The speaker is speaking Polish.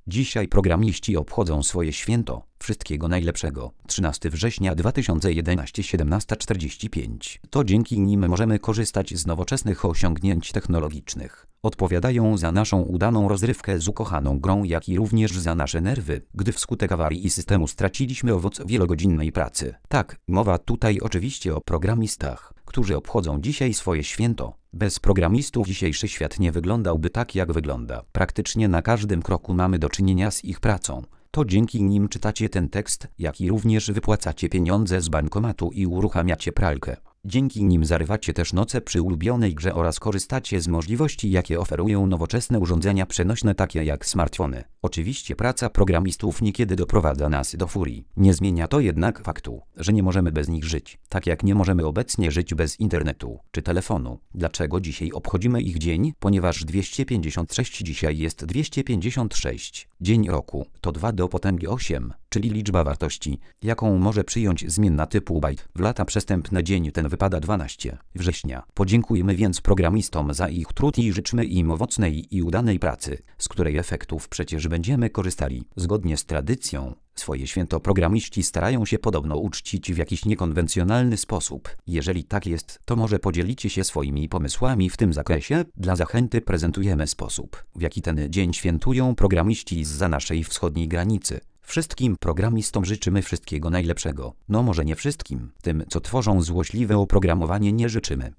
Dzisiaj programiści obchodzą swoje święto. Wszystkiego najlepszego. 13 września 2011 17:45. To dzięki nim możemy korzystać z nowoczesnych osiągnięć technologicznych. Odpowiadają za naszą udaną rozrywkę z ukochaną grą, jak i również za nasze nerwy, gdy wskutek awarii i systemu straciliśmy owoc wielogodzinnej pracy. Tak, mowa tutaj oczywiście o programistach, którzy obchodzą dzisiaj swoje święto. Bez programistów dzisiejszy świat nie wyglądałby tak, jak wygląda. Praktycznie na każdym kroku mamy do czynienia z ich pracą. To dzięki nim czytacie ten tekst, jak i również wypłacacie pieniądze z bankomatu i uruchamiacie pralkę. Dzięki nim zarywacie też noce przy ulubionej grze oraz korzystacie z możliwości, jakie oferują nowoczesne urządzenia przenośne takie jak smartfony. Oczywiście praca programistów niekiedy doprowadza nas do furii. Nie zmienia to jednak faktu, że nie możemy bez nich żyć, tak jak nie możemy obecnie żyć bez internetu czy telefonu. Dlaczego dzisiaj obchodzimy ich dzień? Ponieważ 256 dzisiaj jest 256. Dzień roku to 2 do potęgi 8, czyli liczba wartości, jaką może przyjąć zmienna typu byte. W lata przestępne dzień ten wypada 12 września. Podziękujmy więc programistom za ich trud i życzmy im owocnej i udanej pracy, z której efektów przecież będziemy korzystali. Zgodnie z tradycją, swoje święto programiści starają się podobno uczcić w jakiś niekonwencjonalny sposób. Jeżeli tak jest, to może podzielicie się swoimi pomysłami w tym zakresie? Dla zachęty prezentujemy sposób, w jaki ten dzień świętują programiści zza naszej wschodniej granicy. Wszystkim programistom życzymy wszystkiego najlepszego. No może nie wszystkim. Tym, co tworzą złośliwe oprogramowanie, nie życzymy.